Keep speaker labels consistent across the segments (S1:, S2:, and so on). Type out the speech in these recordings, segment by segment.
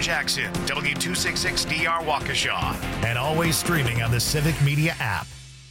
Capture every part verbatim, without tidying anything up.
S1: Jackson, W two sixty-six D R Waukesha, and always streaming on the Civic Media app.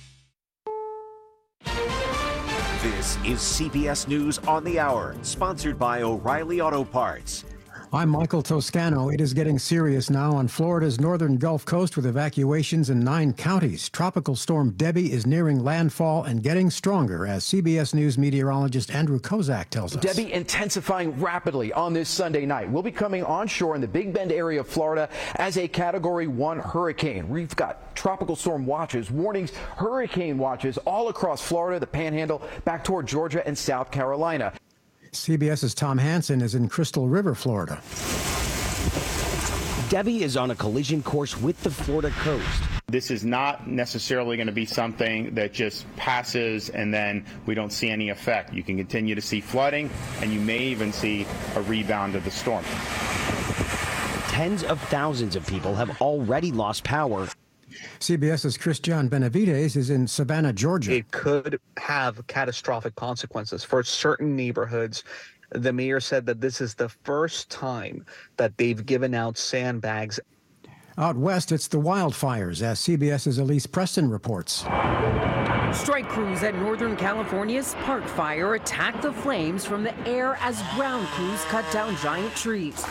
S2: This is C B S News on the Hour, sponsored by O'Reilly Auto Parts.
S3: I'm Michael Toscano. It is getting serious now on Florida's northern Gulf Coast with evacuations in nine counties. Tropical storm Debbie is nearing landfall and getting stronger, as C B S News meteorologist Andrew Kozak tells us.
S4: Debbie intensifying rapidly on this Sunday night. Will be coming onshore in the Big Bend area of Florida as a Category one hurricane. We've got tropical storm watches, warnings, hurricane watches all across Florida, the Panhandle, back toward Georgia and South Carolina.
S3: CBS's Tom Hansen is in Crystal River, Florida.
S5: Debbie is on a collision course with the Florida coast.
S6: This is not necessarily going to be something that just passes and then we don't see any effect. You can continue to see flooding, and you may even see a rebound of the storm.
S5: Tens of thousands of people have already lost power.
S3: CBS's Christian Benavides is in Savannah, Georgia.
S7: It could have catastrophic consequences for certain neighborhoods. The mayor said that this is the first time that they've given out sandbags.
S3: Out west, it's the wildfires, as CBS's Elise Preston reports.
S8: Strike crews at Northern California's Park Fire attacked the flames from the air as ground crews cut down giant trees.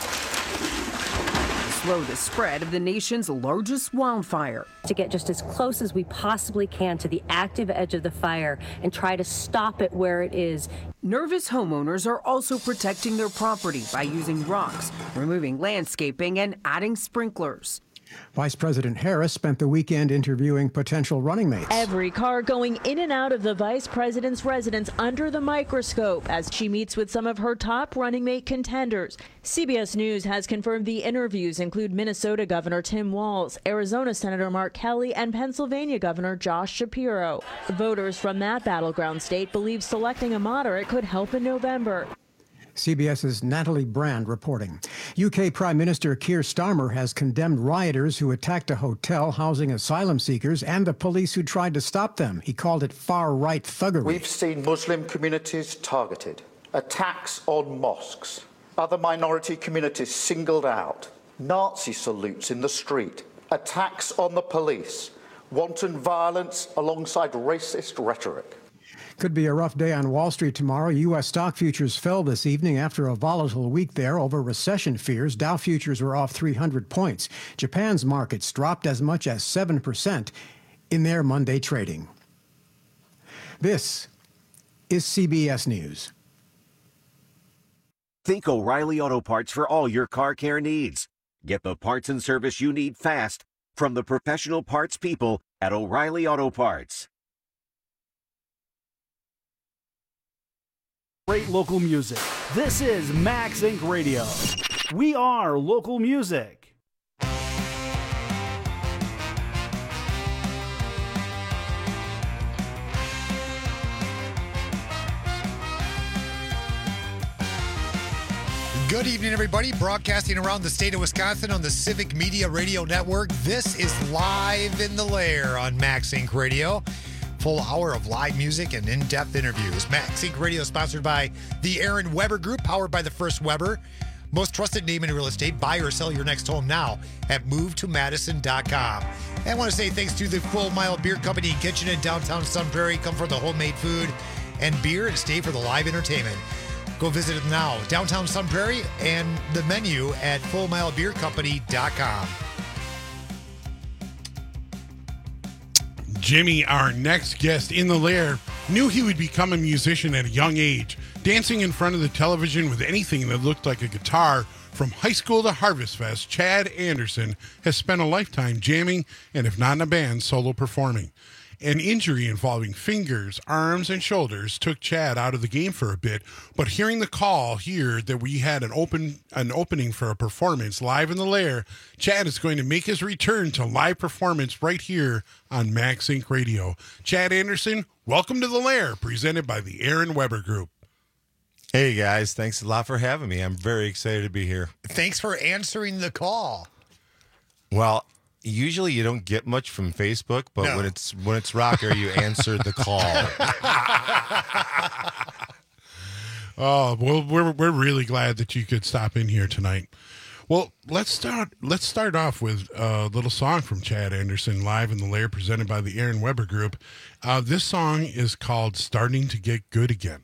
S8: Slow the spread of the nation's largest wildfire.
S9: To get just as close as we possibly can to the active edge of the fire and try to stop it where it is.
S8: Nervous homeowners are also protecting their property by using rocks, removing landscaping, and adding sprinklers.
S3: Vice President Harris spent the weekend interviewing potential running mates.
S10: Every car going in and out of the vice president's residence under the microscope as she meets with some of her top running mate contenders. C B S News has confirmed the interviews include Minnesota Governor Tim Walz, Arizona Senator Mark Kelly, and Pennsylvania Governor Josh Shapiro. Voters from that battleground state believe selecting a moderate could help in November.
S3: CBS's Natalie Brand reporting. U K Prime Minister Keir Starmer has condemned rioters who attacked a hotel housing asylum seekers and the police who tried to stop them. He called it far-right thuggery.
S11: We've seen Muslim communities targeted, attacks on mosques, other minority communities singled out, Nazi salutes in the street, attacks on the police, wanton violence alongside racist rhetoric.
S3: Could be a rough day on Wall Street tomorrow. U S stock futures fell this evening after a volatile week there over recession fears. Dow futures were off three hundred points. Japan's markets dropped as much as seven percent in their Monday trading. This is C B S News.
S2: Think O'Reilly Auto Parts for all your car care needs. Get the parts and service you need fast from the professional parts people at O'Reilly Auto Parts.
S12: Great local music. This is Max Inc Radio. We are local music.
S13: Good evening, everybody. Broadcasting around the state of Wisconsin on the Civic Media Radio Network. This is Live in the Lair on Max Inc Radio. Full hour of live music and in-depth interviews. Max Inc Radio sponsored by the Aaron Weber Group, powered by the First Weber. Most trusted name in real estate. Buy or sell your next home now at move to madison dot com. And I want to say thanks to the Full Mile Beer Company and Kitchen in downtown Sun Prairie. Come for the homemade food and beer and stay for the live entertainment. Go visit them now. Downtown Sun Prairie and the menu at full mile beer company dot com.
S14: Jimmy, our next guest in the lair, knew he would become a musician at a young age, dancing in front of the television with anything that looked like a guitar. From high school to Harvest Fest, Chad Anderson has spent a lifetime jamming and, if not in a band, solo performing. An injury involving fingers, arms, and shoulders took Chad out of the game for a bit, but hearing the call here that we had an open an opening for a performance live in the lair, Chad is going to make his return to live performance right here on Max Inc Radio. Chad Anderson, welcome to the lair, presented by the Aaron Weber Group.
S15: Hey guys, thanks a lot for having me. I'm very excited to be here.
S13: Thanks for answering the call.
S15: Well, usually you don't get much from Facebook, but
S13: no.
S15: when it's when it's Rocker, you answer the call.
S14: Oh, well, we're we're really glad that you could stop in here tonight. Well, let's start. Let's start off with a little song from Chad Anderson, live in the Lair, presented by the Aaron Weber Group. Uh, this song is called "Starting to Get Good Again."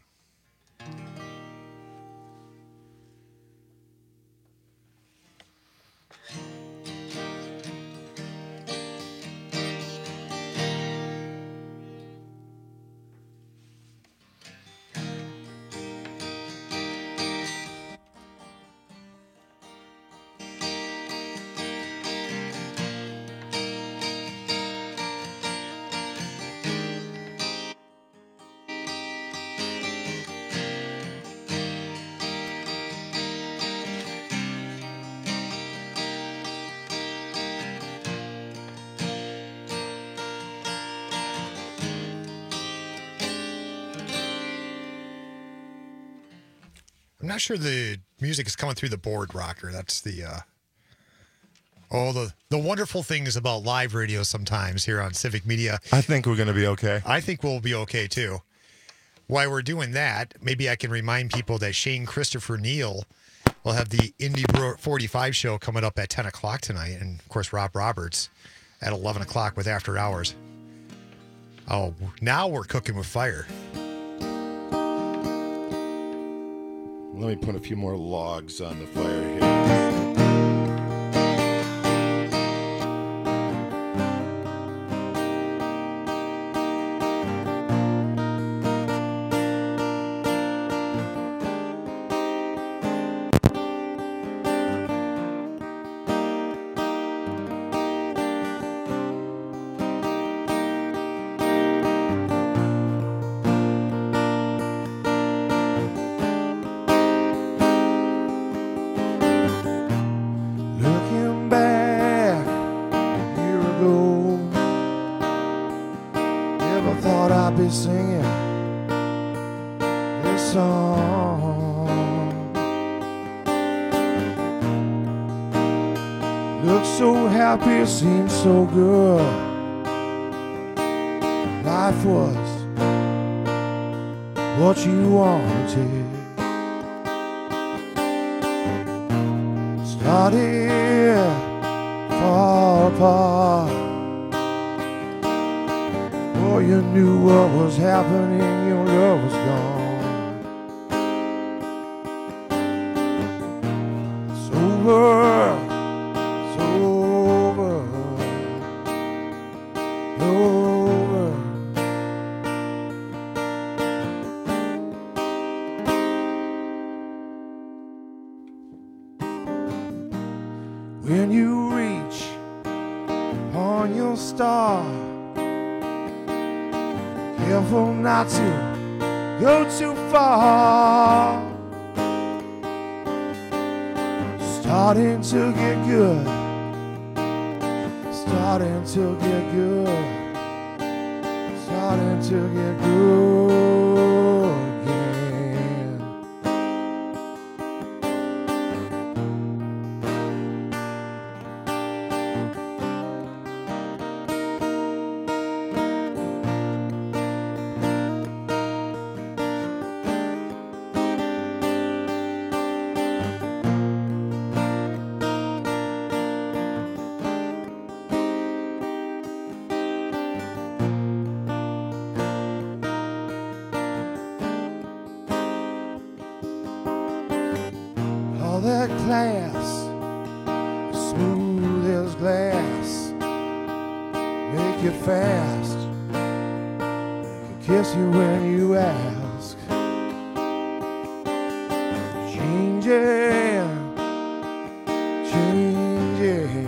S13: I'm not sure the music is coming through the board, Rocker. That's the uh oh the the wonderful things about live radio sometimes here on Civic Media.
S15: I think we're going to be okay.
S13: I think we'll be okay too. While we're doing that, maybe I can remind people that Shane Christopher Neal will have the Indy forty-five show coming up at ten o'clock tonight, and of course Rob Roberts at eleven o'clock with After Hours. Oh, now we're cooking with fire.
S16: Let me put a few more logs on the fire here.
S17: Singing this song. Look so happy, seems so good. Life was what you wanted. Started far apart. Before you knew what was happening, your love was gone. It's over, it's over, over. When you reach on your star, careful not to go too far. Starting to get good, starting to get good, starting to get good again. All that class, smooth as glass, make it fast, make a kiss you when you ask. Changing, changing,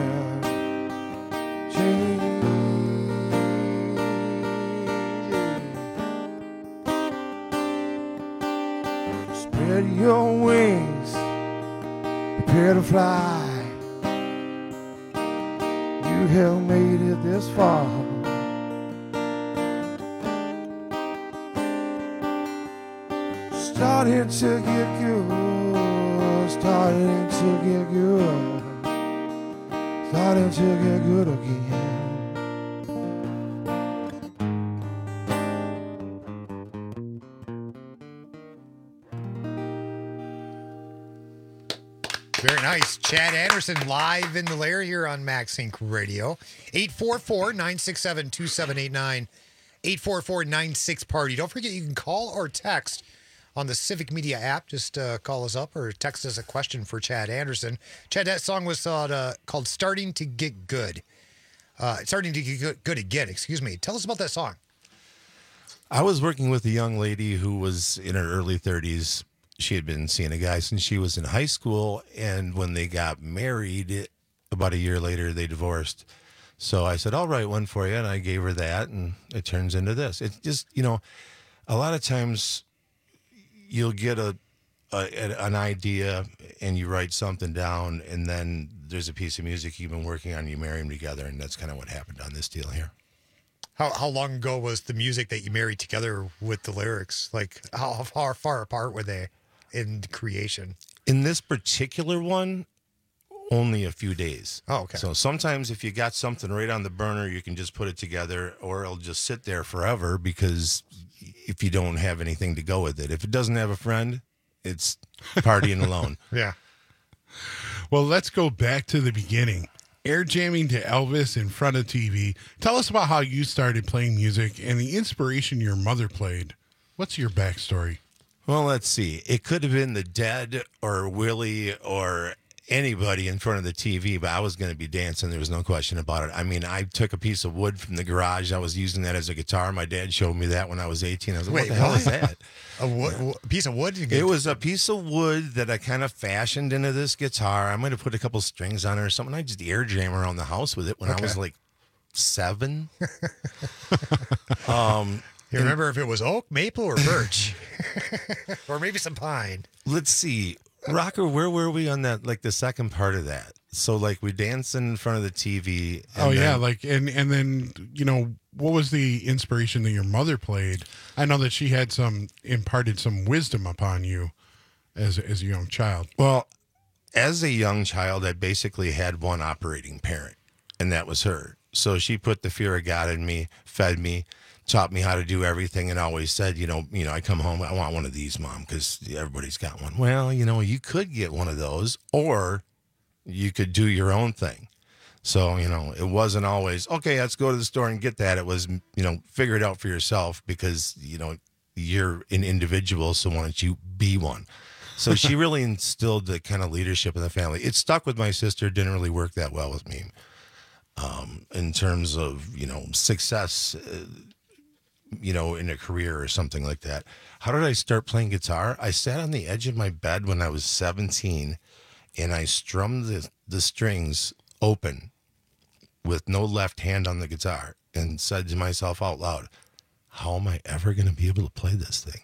S17: changing. Spread your wings, prepare to fly. You have made it this far. Starting to get good, starting to get good, starting to get good again.
S13: Very nice. Nice. Chad Anderson live in the lair here on MaxInc Radio. eight four four, nine six seven, two seven eight nine. eight four four, nine six party. Don't forget you can call or text on the Civic Media app. Just uh, call us up or text us a question for Chad Anderson. Chad, that song was uh, called Starting to Get Good. Uh, starting to Get Good, good Again, excuse me. Tell us about that song.
S15: I was working with a young lady who was in her early thirties. She had been seeing a guy since she was in high school, and when they got married, about a year later, they divorced. So I said, I'll write one for you, and I gave her that, and it turns into this. It's just, you know, a lot of times you'll get a, a an idea, and you write something down, and then there's a piece of music you've been working on, and you marry them together, and that's kind of what happened on this deal here.
S13: How how long ago was the music that you married together with the lyrics? Like, how far, far apart were they in creation?
S15: In this particular one, only a few days.
S13: Oh, okay.
S15: So sometimes if you got something right on the burner, you can just put it together, or it'll just sit there forever because if you don't have anything to go with it. If it doesn't have a friend, it's partying alone.
S13: Yeah.
S14: Well, let's go back to the beginning. Air jamming to Elvis in front of T V. Tell us about how you started playing music and the inspiration your mother played. What's your backstory?
S15: Well, let's see. It could have been the Dead or Willie or anybody in front of the T V, but I was going to be dancing. There was no question about it. I mean, I took a piece of wood from the garage. I was using that as a guitar. My dad showed me that when I was eighteen. I was like,
S13: Wait,
S15: what the hell
S13: what?
S15: is that?
S13: A, wood, a piece of wood?
S15: It was a piece of wood that I kind of fashioned into this guitar. I might have put a couple strings on it or something. I just air jam around the house with it when
S13: Okay.
S15: I was like seven. um,
S13: You remember if it was oak, maple, or birch? Or maybe some pine.
S15: Let's see. Rocker, where were we on that? Like the second part of that. So like we danced in front of the T V. and
S14: Oh yeah,
S15: then-
S14: like and and then you know what was the inspiration that your mother played? I know that she had some imparted some wisdom upon you as as a young child.
S15: Well, as a young child, I basically had one operating parent, and that was her. So she put the fear of God in me, fed me, taught me how to do everything, and always said, you know, you know, I come home, I want one of these, Mom, because everybody's got one. Well, you know, you could get one of those, or you could do your own thing. So, you know, it wasn't always, okay, let's go to the store and get that. It was, you know, figure it out for yourself because, you know, you're an individual, so why don't you be one? So she really instilled the kind of leadership in the family. It stuck with my sister, didn't really work that well with me. Um, in terms of, you know, success, uh, you know, in a career or something like that. How did I start playing guitar? I sat on the edge of my bed when I was seventeen, and I strummed the, the strings open with no left hand on the guitar and said to myself out loud, how am I ever going to be able to play this thing?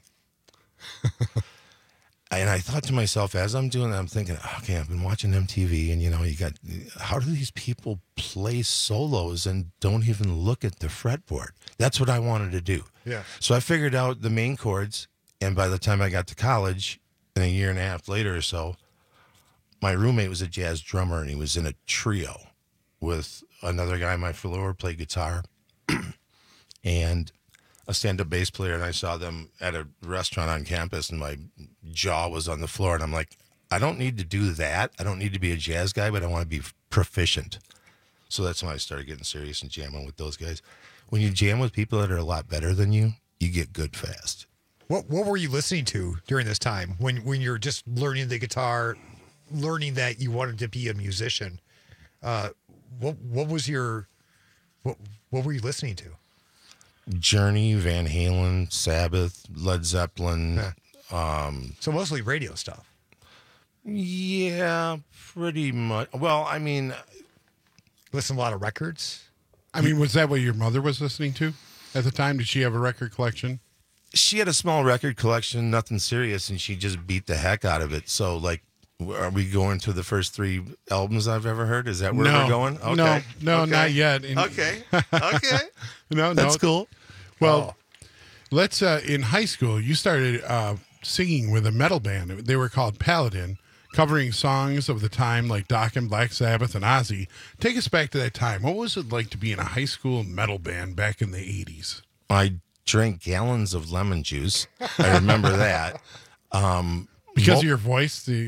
S15: And I thought to myself, as I'm doing that, I'm thinking, okay, I've been watching M T V, and, you know, you got, how do these people play solos and don't even look at the fretboard? That's what I wanted to do.
S13: Yeah.
S15: So I figured out the main chords, and by the time I got to college, and a year and a half later or so, my roommate was a jazz drummer, and he was in a trio with another guy, my floor, played guitar, and a stand-up bass player, and I saw them at a restaurant on campus, and my jaw was on the floor, and I'm like, I don't need to do that. I don't need to be a jazz guy, but I want to be proficient. So that's when I started getting serious and jamming with those guys. When you jam with people that are a lot better than you, you get good fast.
S13: What What were you listening to during this time when when you're just learning the guitar, learning that you wanted to be a musician? Uh, what What was your what What were you listening to?
S15: Journey, Van Halen, Sabbath, Led Zeppelin. Um,
S13: so mostly radio stuff.
S15: Yeah, pretty much. Well, I mean,
S13: listen to a lot of records.
S14: I mean, was that what your mother was listening to at the time? Did she have a record collection?
S15: She had a small record collection, nothing serious, and she just beat the heck out of it. So, like, are we going to the first three albums I've ever heard? Is that where
S14: No.
S15: we're going? Okay.
S14: No, no,
S15: Okay.
S14: not yet. And-
S15: Okay. Okay.
S14: no, no.
S15: That's cool.
S14: Well, let's, uh, in high school, you started uh, singing with a metal band. They were called Paladin, covering songs of the time like Dokken, Black Sabbath, and Ozzy. Take us back to that time. What was it like to be in a high school metal band back in the eighties?
S15: I drank gallons of lemon juice. I remember that. Um,
S14: Because
S15: mo-
S14: of your voice? The,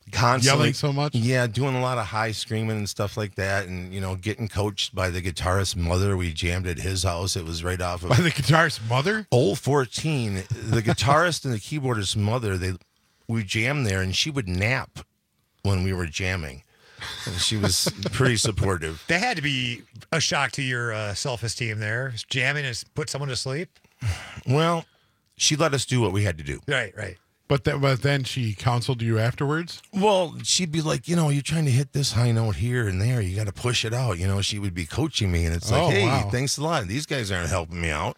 S15: Constantly
S14: yelling so much.
S15: Yeah, doing a lot of high screaming and stuff like that, and you know, getting coached by the guitarist's mother. We jammed at his house. It was right off of
S14: by the guitarist's mother.
S15: Old fourteen. The guitarist and the keyboardist's mother. They we jammed there, and she would nap when we were jamming. And she was pretty supportive.
S13: That had to be a shock to your uh, self-esteem there. Jamming and put someone to sleep.
S15: Well, she let us do what we had to do.
S13: Right, right.
S14: But, that, but then she counseled you afterwards?
S15: Well, she'd be like, you know, you're trying to hit this high note here and there. You got to push it out. You know, she would be coaching me, and it's like,
S14: oh,
S15: hey,
S14: wow.
S15: thanks a lot. These guys aren't helping me out.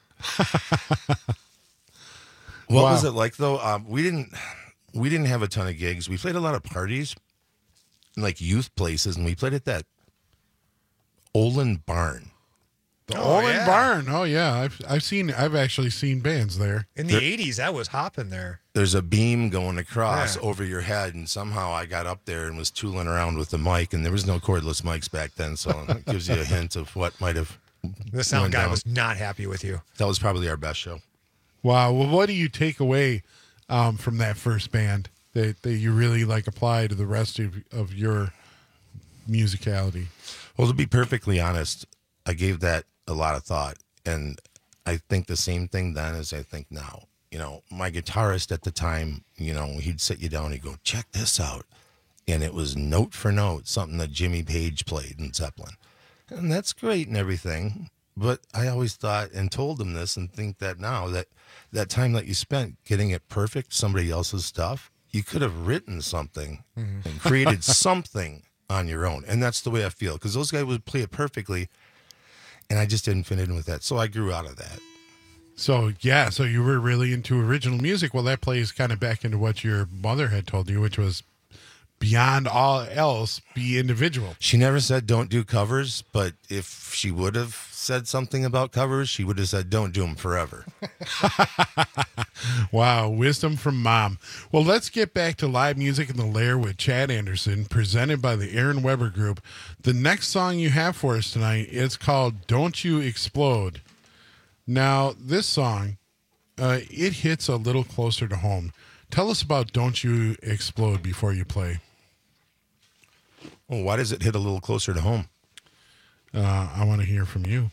S15: What
S14: Wow.
S15: was it like, though? Um, we didn't we didn't have a ton of gigs. We played a lot of parties, like youth places, and we played at that Olin Barn.
S14: The
S13: Oh,
S14: Olin
S13: yeah.
S14: Barn. Oh yeah, I've I've seen I've actually seen bands there.
S13: In the
S15: There-
S13: eighties, that was hopping there.
S15: There's a beam going across
S13: Yeah.
S15: over your head, and somehow I got up there and was tooling around with the mic, and there was no cordless mics back then, so it gives you a hint of what might have.
S13: The sound
S15: went
S13: guy
S15: down.
S13: was not happy with you.
S15: That was probably our best show.
S14: Wow. Well, what do you take away um, from that first band that, that you really like apply to the rest of, of your musicality?
S15: Well, to be perfectly honest, I gave that a lot of thought, and I think the same thing then as I think now. You know, my guitarist at the time, you know, he'd sit you down and he'd go, check this out. And it was note for note, something that Jimmy Page played in Zeppelin. And that's great and everything. But I always thought and told him this and think that now that that time that you spent getting it perfect, somebody else's stuff, you could have written something
S13: Mm-hmm.
S15: and created something on your own. And that's the way I feel, because those guys would play it perfectly. And I just didn't fit in with that. So I grew out of that.
S14: So, yeah, so you were really into original music. Well, that plays kind of back into what your mother had told you, which was beyond all else, be individual.
S15: She never said don't do covers, but if she would have said something about covers, she would have said don't do them forever.
S14: Wow, wisdom from mom. Well, let's get back to live music in the Lair with Chad Anderson, presented by the Aaron Weber Group. The next song you have for us tonight is called Don't You Explode. Now, this song, uh, it hits a little closer to home. Tell us about Don't You Explode before you play.
S15: Well, why does it hit a little closer to home?
S14: Uh, I want to hear from you.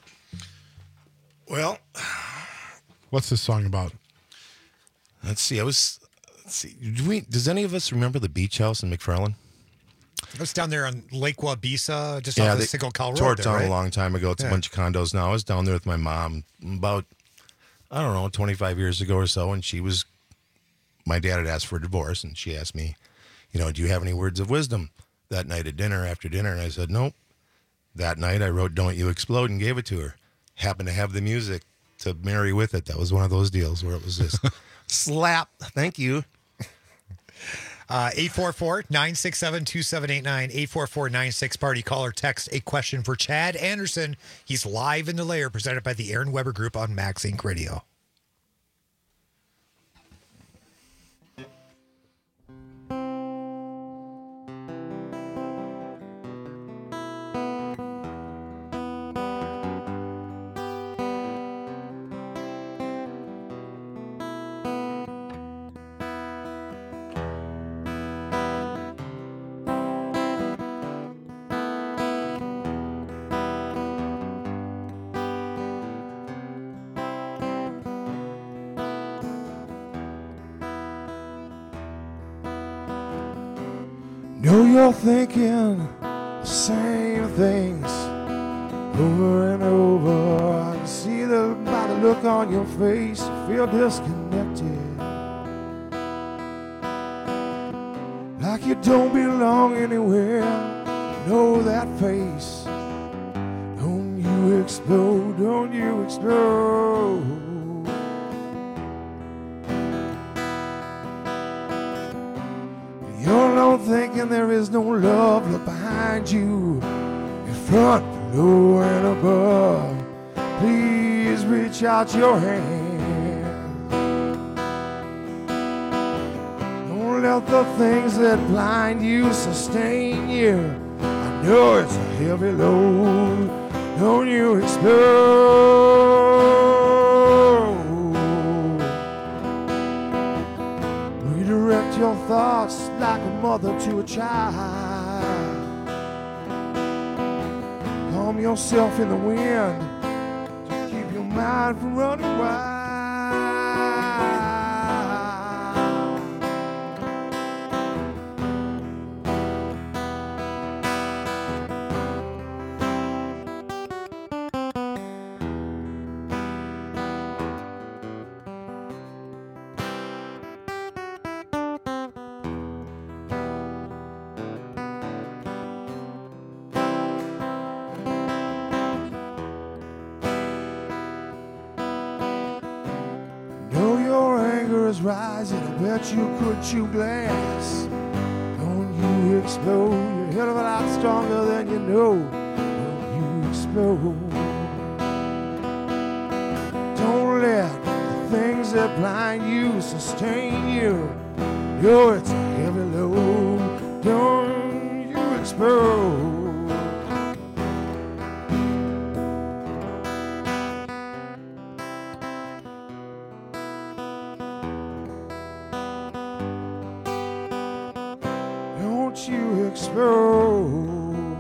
S15: Well,
S14: what's this song about?
S15: Let's see. I was. Let's see. Do we, does any of us remember the beach house in McFarland?
S13: It's down there on Lake Wabisa, just
S15: Yeah,
S13: off the
S15: they
S13: Sickle Cal
S15: tore
S13: Road.
S15: it
S13: There,
S15: down
S13: right?
S15: a long time ago. It's
S13: Yeah.
S15: a bunch of condos now. I was down there with my mom about, I don't know, twenty-five years ago or so, and she was. My dad had asked for a divorce, and she asked me, you know, do you have any words of wisdom that night at dinner, after dinner? And I said, nope. That night I wrote Don't You Explode and gave it to her. Happened to have the music to marry with it. That was one of those deals where it was just slap. Thank you.
S13: Uh, eight four four, nine six seven, two seven eight nine, eight four four, nine six party. Call or text a question for Chad Anderson. He's live in the Lair, presented by the Aaron Weber Group on Max Inc Radio.
S17: Know you're thinking the same things over and over. I can see the, by the look on your face, you feel disconnected. Like you don't belong anywhere. Know that face. Don't you explode, don't you explode. You're alone thinking there is no love. Look behind you, in front, below, and above. Please reach out your hand. Don't let the things that blind you sustain you. I know it's a heavy load. Don't you explode. Redirect your thoughts. like a mother to a child. Calm yourself in the wind, just keep your mind from running wild. Rising, I bet you could chew glass. Don't you explode, you're a hell of a lot stronger than you know. Don't you explode. Don't let the things that blind you sustain you. Yo, it's a heavy load. Don't you explode. You explode.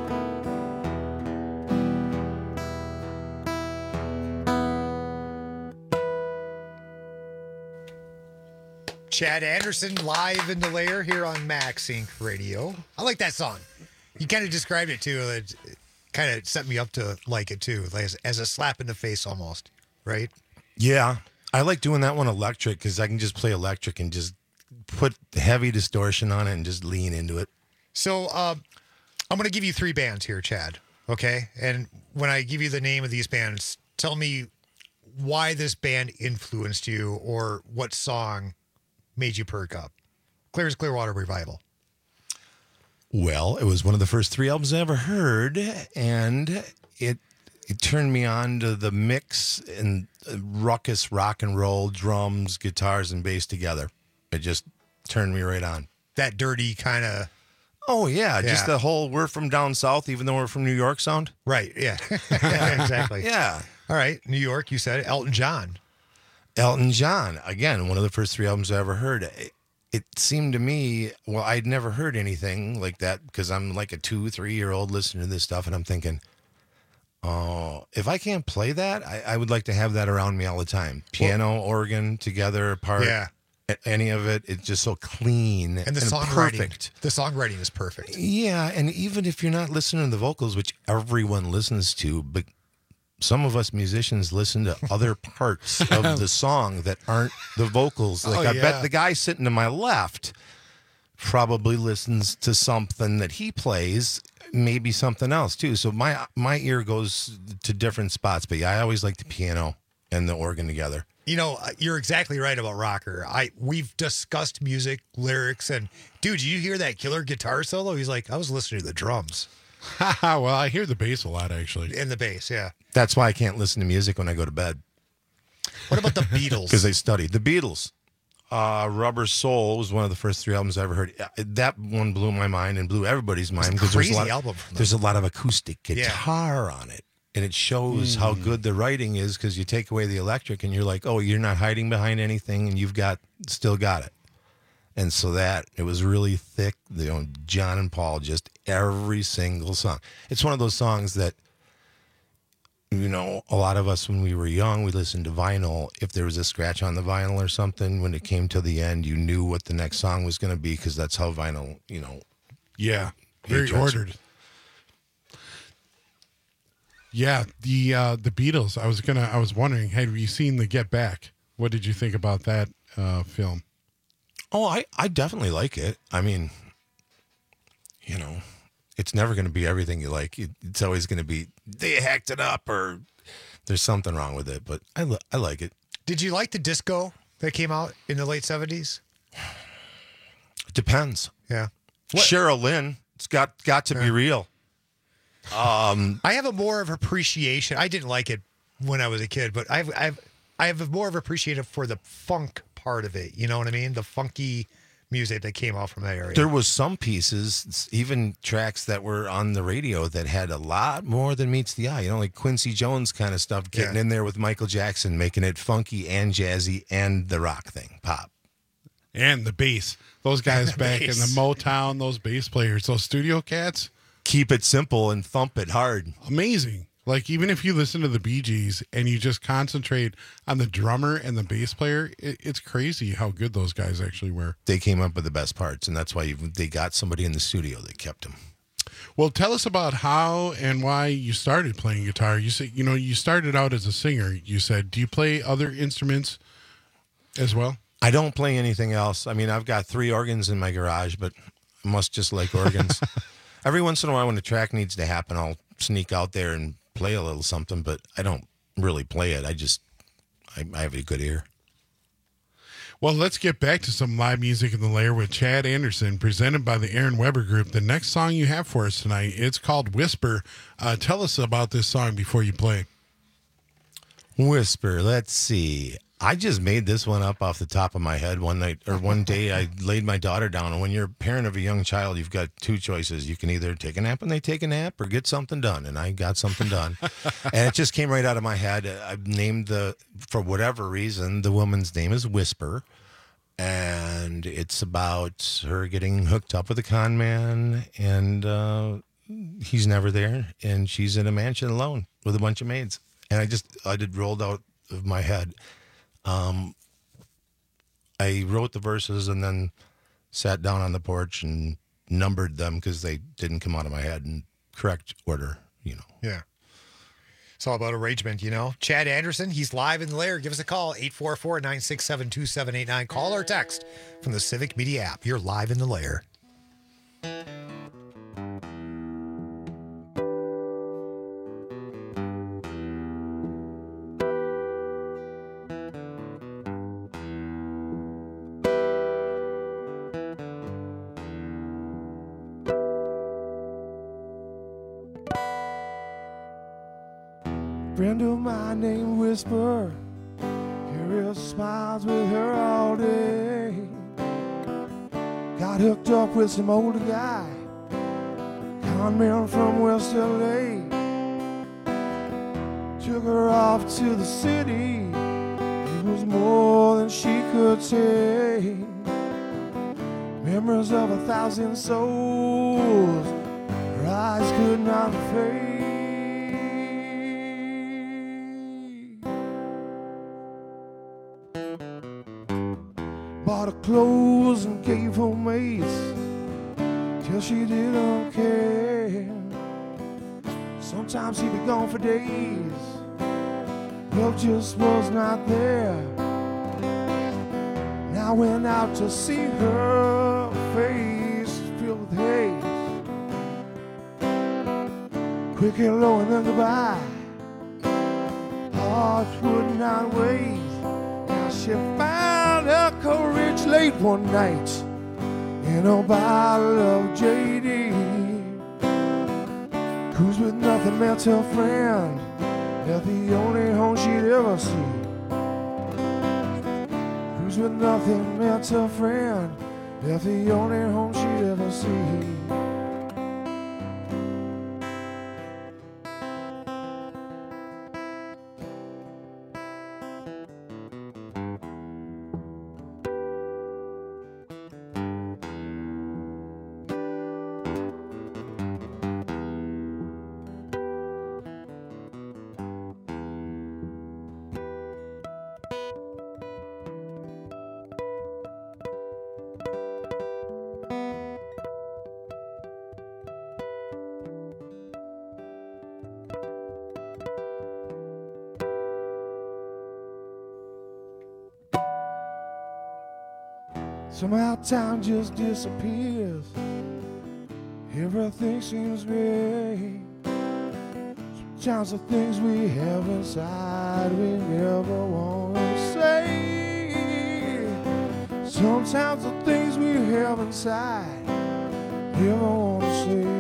S13: Chad Anderson live in the lair here on Max Inc Radio. I like that song. You kind of described it too. It kind of set me up to like it too, like as, as a slap in the face almost, right?
S15: Yeah, I like doing that one electric because I can just play electric and just put heavy distortion on it and just lean into it.
S13: So uh, I'm going to give you three bands here, Chad, okay? And when I give you the name of these bands, tell me why this band influenced you or what song made you perk up. Clear as Clearwater Revival.
S15: Well, it was one of the first three albums I ever heard, and it it turned me on to the mix and ruckus rock and roll, drums, guitars, and bass together. It just turned me right on.
S13: That dirty kind of...
S15: Oh, yeah,
S13: yeah.
S15: Just the whole we're from down south, even though we're from New York sound.
S13: Right, yeah. Exactly.
S15: Yeah.
S13: All right, New York, you said it. Elton John.
S15: Elton John, again, one of the first three albums I ever heard. It, it seemed to me, well, I'd never heard anything like that because I'm like a two, three-year-old listening to this stuff, and I'm thinking, oh, if I can't play that, I, I would like to have that around me all the time. Piano, well, organ, together, apart.
S13: Yeah.
S15: Any of it, it's just so clean
S13: and the
S15: and
S13: songwriting.
S15: Perfect.
S13: The songwriting is perfect.
S15: Yeah, and even if you're not listening to the vocals, which everyone listens to, but some of us musicians listen to other parts of the song that aren't the vocals. Like
S13: oh,
S15: I
S13: yeah.
S15: bet the guy sitting to my left probably listens to something that he plays, maybe something else too. So my my ear goes to different spots. But yeah, I always like the piano and the organ together.
S13: You know, you're exactly right about Rocker. I we've discussed music, lyrics, and dude, did you hear that killer guitar solo? He's like, I was listening to the drums.
S14: Well, I hear the bass a lot, actually.
S13: In the bass, yeah.
S15: That's why I can't listen to music when I go to bed.
S13: What about the Beatles?
S15: Because they studied. The Beatles. Uh, Rubber Soul was one of the first three albums I ever heard. That one blew my mind and blew everybody's mind because there's a lot.
S13: Album from
S15: there's a lot of acoustic guitar yeah. on it. And it shows mm. how good the writing is because you take away the electric and you're like, oh, you're not hiding behind anything and you've got still got it. And so that, it was really thick. You know, John and Paul, just every single song. It's one of those songs that, you know, a lot of us when we were young, we listened to vinyl. If there was a scratch on the vinyl or something, when it came to the end, you knew what the next song was going to be because that's how vinyl, you know.
S14: Yeah, very ordered. Yeah, the uh, the Beatles. I was gonna. I was wondering. Have you seen the Get Back? What did you think about that uh, film?
S15: Oh, I, I definitely like it. I mean, you know, it's never going to be everything you like. It's always going to be they hacked it up or there's something wrong with it. But I li- I like it.
S13: Did you like the disco that came out in the late seventies?
S15: It depends.
S13: Yeah.
S15: What? Cheryl Lynn. It's got got to yeah. be real. Um,
S13: I have a more of appreciation. I didn't like it when I was a kid, but I've I've I have a more of appreciation for the funk part of it. You know what I mean? The funky music that came out from that area.
S15: There was some pieces, even tracks that were on the radio that had a lot more than meets the eye. You know, like Quincy Jones kind of stuff, getting yeah. in there with Michael Jackson, making it funky and jazzy and the rock thing, pop.
S14: And the bass. Those guys back in the Motown, those bass players, those studio cats.
S15: Keep it simple and thump it hard.
S14: Amazing. Like, even if you listen to the Bee Gees and you just concentrate on the drummer and the bass player, it, it's crazy how good those guys actually were.
S15: They came up with the best parts, and that's why you, they got somebody in the studio that kept them.
S14: Well, tell us about how and why you started playing guitar. You said, you know, you started out as a singer, you said. Do you play other instruments as well?
S15: I don't play anything else. I mean, I've got three organs in my garage, but I must just like organs. Every once in a while when the track needs to happen, I'll sneak out there and play a little something, but I don't really play it. I just, I, I have a good ear.
S14: Well, let's get back to some live music in the lair with Chad Anderson, presented by the Aaron Weber Group. The next song you have for us tonight, it's called Whisper. Uh, tell us about this song before you play.
S15: Whisper, let's see. I just made this one up off the top of my head one night, or one day I laid my daughter down. And when you're a parent of a young child, you've got two choices. You can either take a nap and they take a nap, or get something done. And I got something done. And it just came right out of my head. I've named the, for whatever reason, the woman's name is Whisper. And it's about her getting hooked up with a con man, and uh, he's never there. And she's in a mansion alone with a bunch of maids. And I just, I did rolled out of my head. Um, I wrote the verses and then sat down on the porch and numbered them because they didn't come out of my head in correct order, you know.
S13: Yeah. It's all about arrangement, you know. Chad Anderson, he's live in the lair. Give us a call, eight four four, nine six seven, two seven eight nine. Call or text from the Civic Media app. You're live in the lair.
S17: Friend of mine named Whisper, curious smiles with her all day. Got hooked up with some older guy, con man from West L A. Took her off to the city, it was more than she could take. Memories of a thousand souls, her eyes could not fade. Bought her clothes and gave her mates till she didn't care. Sometimes he'd be gone for days, love just was not there. Now I went out to see her face filled with haze. Quick hello and then goodbye, heart would not wait. Now she found her courage late one night in a bottle of J D. Cruise with nothing met her friend, left the only home she'd ever see. Cruise with nothing met her friend, left the only home she'd ever see. Somehow time just disappears, everything seems great. Sometimes the things we have inside we never want to say. Sometimes the things we have inside never want to say.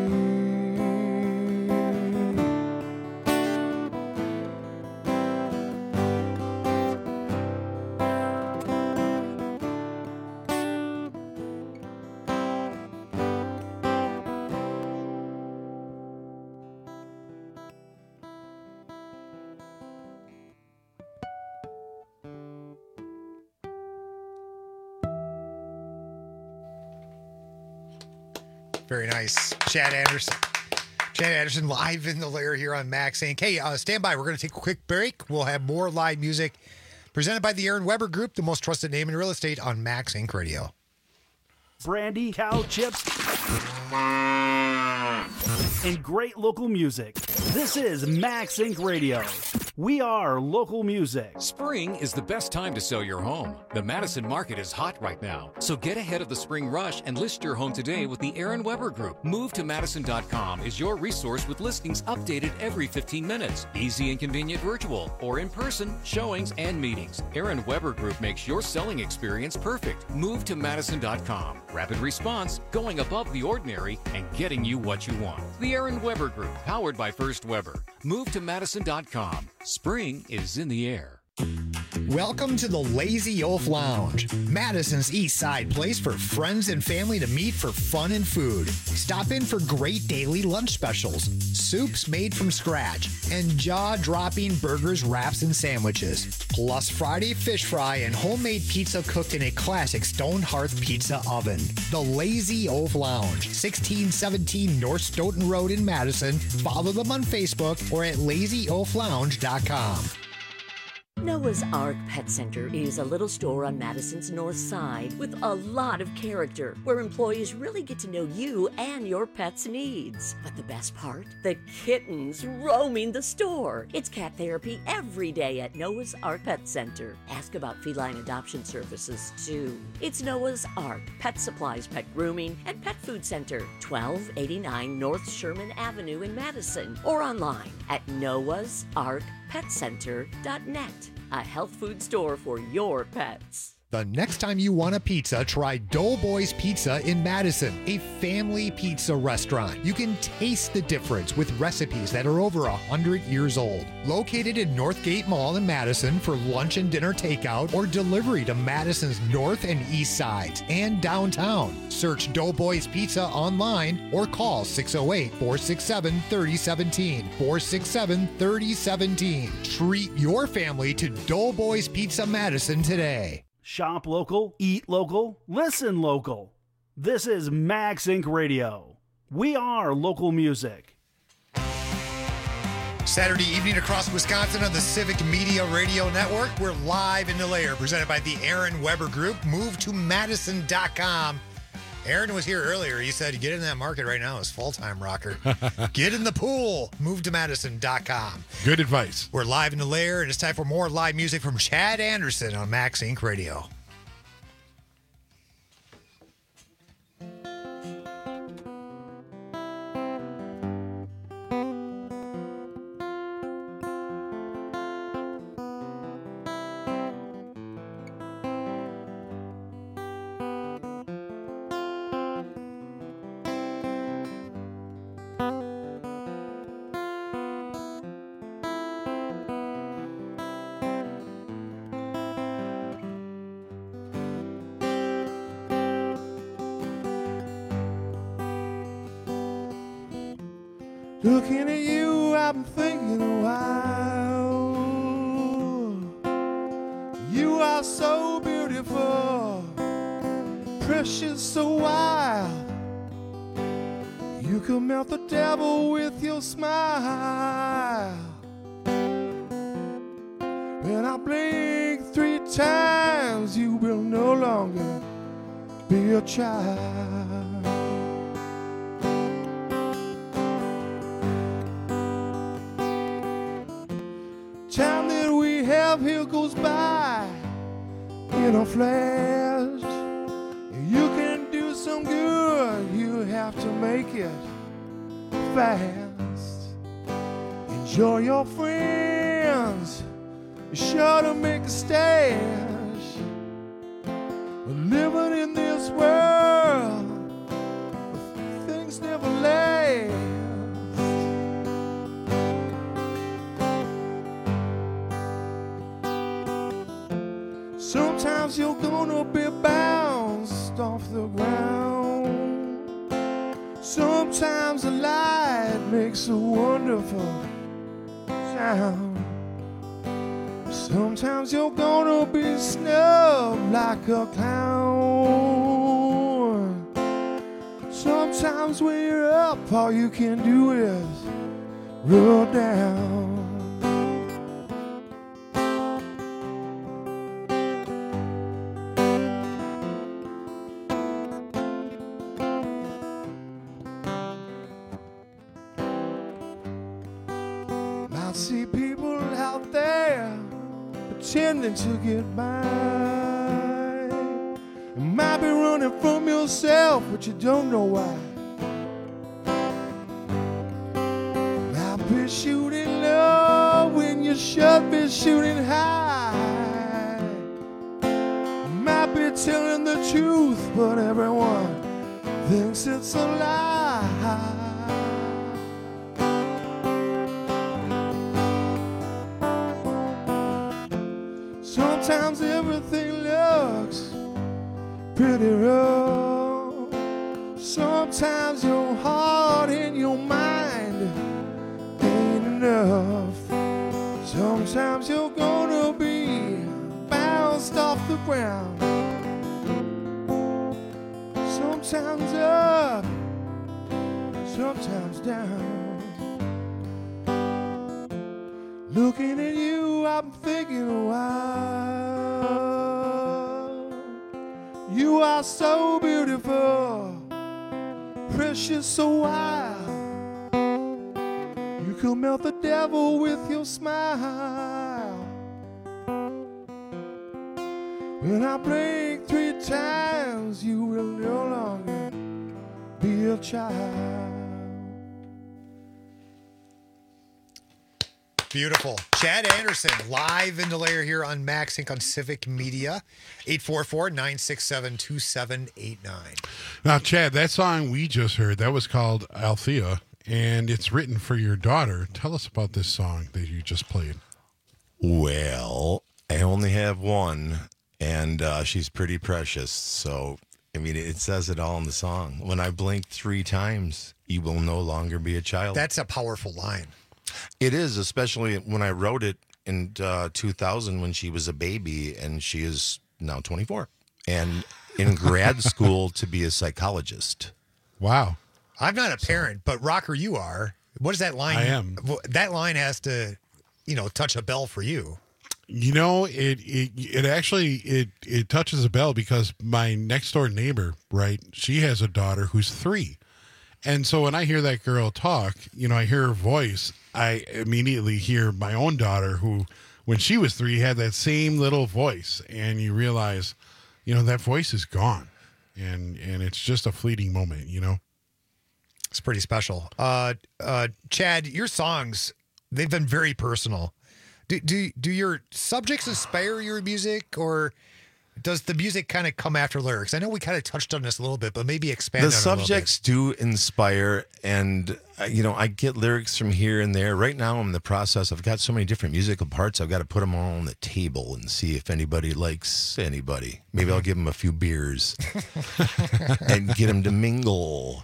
S13: Very nice. Chad Anderson. Chad Anderson live in the lair here on Max Inc. Hey, uh, stand by. We're going to take a quick break. We'll have more live music presented by the Aaron Weber Group, the most trusted name in real estate on Max Inc Radio.
S12: Brandy, cow chips, and great local music. This is Max Inc Radio. We are local music.
S18: Spring is the best time to sell your home. The Madison market is hot right now, so get ahead of the spring rush and list your home today with the Aaron Weber Group. Move to Madison dot com is your resource with listings updated every fifteen minutes. Easy and convenient virtual or in person showings and meetings. Aaron Weber Group makes your selling experience perfect. Move to Madison dot com. Rapid response, going above the ordinary, and getting you what you want. The Aaron Weber Group, powered by First Weber. Move to Madison dot com. Spring is in the air.
S1: Welcome to the Lazy Oaf Lounge, Madison's East Side place for friends and family to meet for fun and food. Stop in for great daily lunch specials, soups made from scratch, and jaw-dropping burgers, wraps, and sandwiches. Plus Friday fish fry and homemade pizza cooked in a classic stone hearth pizza oven. The Lazy Oaf Lounge, sixteen seventeen North Stoughton Road in Madison. Follow them on Facebook or at lazy oaf lounge dot com.
S19: Noah's Ark Pet Center is a little store on Madison's north side with a lot of character, where employees really get to know you and your pet's needs. But the best part? The kittens roaming the store. It's cat therapy every day at Noah's Ark Pet Center. Ask about feline adoption services, too. It's Noah's Ark Pet Supplies, Pet Grooming, and Pet Food Center, twelve eighty-nine North Sherman Avenue in Madison, or online at noahs ark pet center dot net. A health food store for your pets.
S1: The next time you want a pizza, try Doughboys Pizza in Madison, a family pizza restaurant. You can taste the difference with recipes that are over one hundred years old. Located in Northgate Mall in Madison for lunch and dinner takeout or delivery to Madison's north and east sides and downtown. Search Doughboys Pizza online or call six oh eight, four six seven, three oh one seven, four six seven, three oh one seven. Treat your family to Doughboys Pizza Madison today.
S12: Shop local, eat local, listen local. This is Max Inc Radio. We are local music.
S13: Saturday evening across Wisconsin on the Civic Media Radio Network. We're live in the lair, presented by the Aaron Weber Group. Move to Madison dot com. Aaron was here earlier. He said, get in that market right now. It's full-time rocker. Get in the pool. Move to Madison dot com.
S14: Good advice.
S13: We're live in the lair, and it's time for more live music from Chad Anderson on Max Inc Radio.
S17: Looking at you, I've been thinking a while. You are so beautiful, precious, so wild. You could melt the devil with your smile. When I blink three times, you will no longer be a child. Time that we have here goes by in a flash. You can do some good, you have to make it fast. Enjoy your friends, be sure to make a stash. Living in this world, things never last. Sometimes you're gonna be bounced off the ground. Sometimes the light makes a wonderful sound. Sometimes you're gonna be snubbed like a clown. Sometimes Sometimes when you're up, all you can do is roll down. I see people out there pretending to get by. You might be running from yourself, but you don't know why. Might be shooting low when you should be shooting high. Might be telling the truth, but everyone thinks it's a lie. Sometimes everything looks pretty rough. Sometimes your heart and your mind ain't enough. Sometimes you're gonna be bounced off the ground. Sometimes up, sometimes down. Looking at you, I'm thinking, wow, you are so beautiful, precious, so wild. You could melt the devil with your smile. When I blink three times, you will no longer be a child.
S13: Beautiful. Chad Anderson, live in the layer here on Max Inc on Civic Media. eight four four, nine six seven, two seven eight nine.
S14: Now, Chad, that song we just heard, that was called Althea, and it's written for your daughter. Tell us about this song that you just played.
S15: Well, I only have one, and uh, she's pretty precious. So, I mean, it says it all in the song. When I blink three times, you will no longer be a child.
S13: That's a powerful line.
S15: It is, especially when I wrote it in uh, two thousand when she was a baby, and she is now twenty-four and in grad school to be a psychologist.
S14: Wow.
S13: I'm not a parent, but Rocker, you are. What is that line?
S14: I am.
S13: That line has to, you know, touch a bell for you.
S14: You know, it it it actually it it touches a bell because my next door neighbor, right? She has a daughter who's three. And so when I hear that girl talk, you know, I hear her voice, I immediately hear my own daughter who, when she was three, had that same little voice. And you realize, you know, that voice is gone. And and it's just a fleeting moment, you know?
S13: It's pretty special. Uh, uh, Chad, your songs, they've been very personal. Do, do, do your subjects inspire your music, or does the music kind of come after lyrics? I know we kind of touched on this a little bit, but maybe expand on it a
S15: The
S13: little bit.
S15: subjects do inspire, and, uh, you know, I get lyrics from here and there. Right now, I'm in the process. I've got so many different musical parts. I've got to put them all on the table and see if anybody likes anybody. Maybe I'll give them a few beers and get them to mingle.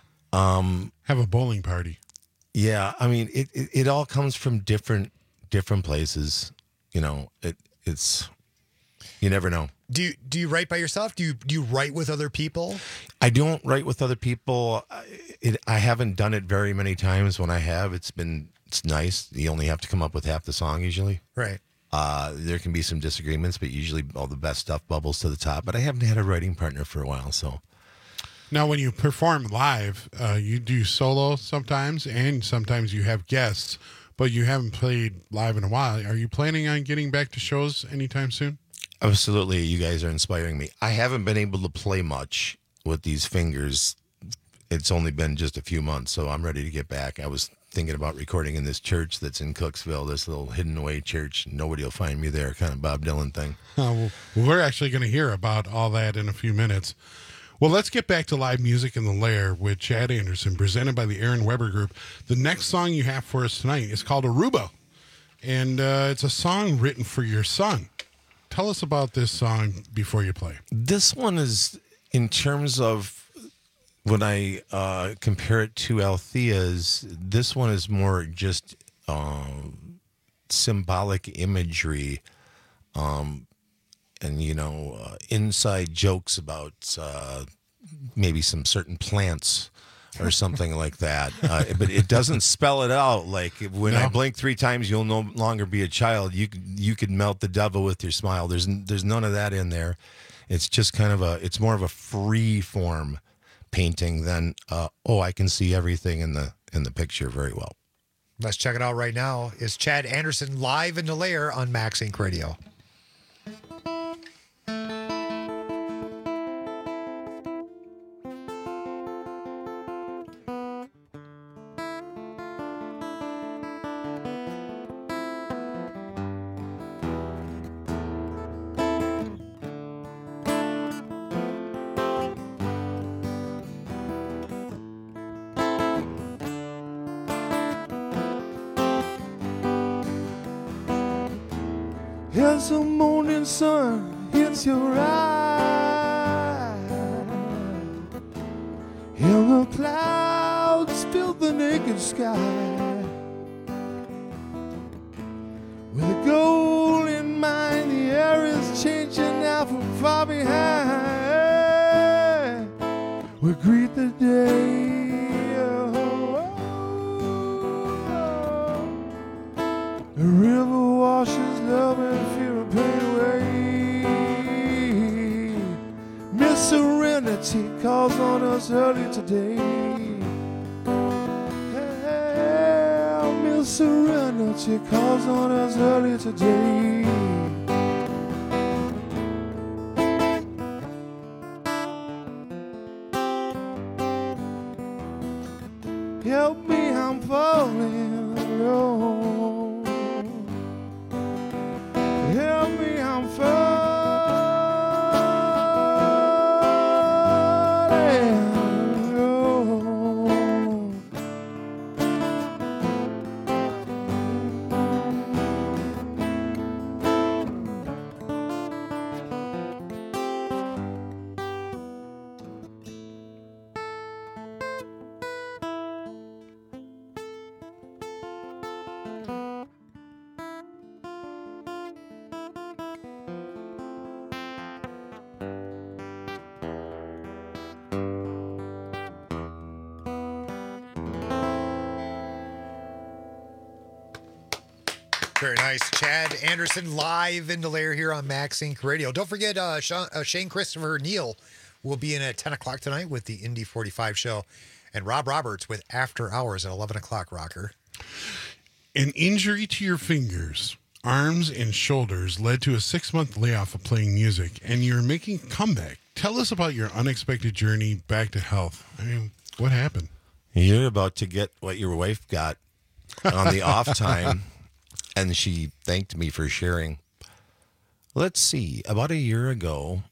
S15: Um,
S14: Have a bowling party.
S15: Yeah, I mean, it, it, it all comes from different different places. You know, it it's you never know.
S13: Do you, do you write by yourself? Do you do you write with other people?
S15: I don't write with other people. I- It, I haven't done it very many times. When I have, it's been it's nice. You only have to come up with half the song usually.
S13: Right.
S15: Uh, there can be some disagreements, but usually all the best stuff bubbles to the top. But I haven't had a writing partner for a while, so.
S14: Now, when you perform live, uh, you do solo sometimes, and sometimes you have guests, but you haven't played live in a while. Are you planning on getting back to shows anytime soon?
S15: Absolutely. You guys are inspiring me. I haven't been able to play much with these fingers. It's only been just a few months, so I'm ready to get back. I was thinking about recording in this church that's in Cooksville, this little hidden away church. Nobody will find me there, kind of Bob Dylan thing.
S14: Uh, well, we're actually going to hear about all that in a few minutes. Well, let's get back to live music in the Lair with Chad Anderson, presented by the Aaron Weber Group. The next song you have for us tonight is called Aruba, and uh, it's a song written for your son. Tell us about this song before you play.
S15: This one is, in terms of when I uh, compare it to Althea's, this one is more just um, symbolic imagery um, and, you know, uh, inside jokes about uh, maybe some certain plants or something like that. Uh, but it doesn't spell it out. Like when
S14: No.
S15: I blink three times, you'll no longer be a child. You could- you could melt the devil with your smile. There's there's none of that in there. It's just kind of a. It's more of a free form painting than uh, oh, I can see everything in the in the picture very well.
S13: Let's check it out right now. Is Chad Anderson live in the lair on Max Inc Radio?
S17: As the morning sun hits your eye, and the clouds fill the naked sky, with a goal in mind, the air is changing now from far behind. We greet the day. The river washes love and fear and pain away. Miss Serenity calls on us early today. Yeah, Miss Serenity calls on us early today. Help me, I'm falling alone. Help me, I'm falling alone.
S13: Very nice. Chad Anderson live in the lair here on Max Inc Radio. Don't forget, uh, Sean, uh, Shane Christopher Neal will be in at ten o'clock tonight with the Indy forty-five show. And Rob Roberts with After Hours at eleven o'clock, Rocker.
S14: An injury to your fingers, arms, and shoulders led to a six-month layoff of playing music, and you're making a comeback. Tell us about your unexpected journey back to health. I mean, what happened?
S15: You're about to get what your wife got on the off time, and she thanked me for sharing. Let's see. About a year ago,